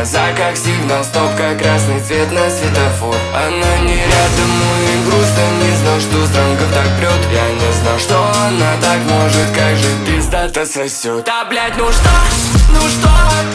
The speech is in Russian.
глаза как сигнал, стоп, как красный цвет на светофор. Она не рядом, и грустно, не знал, что Стронгов так прет. Я не знал, что она так может, как же пизда-то сосет. Да, блять, ну что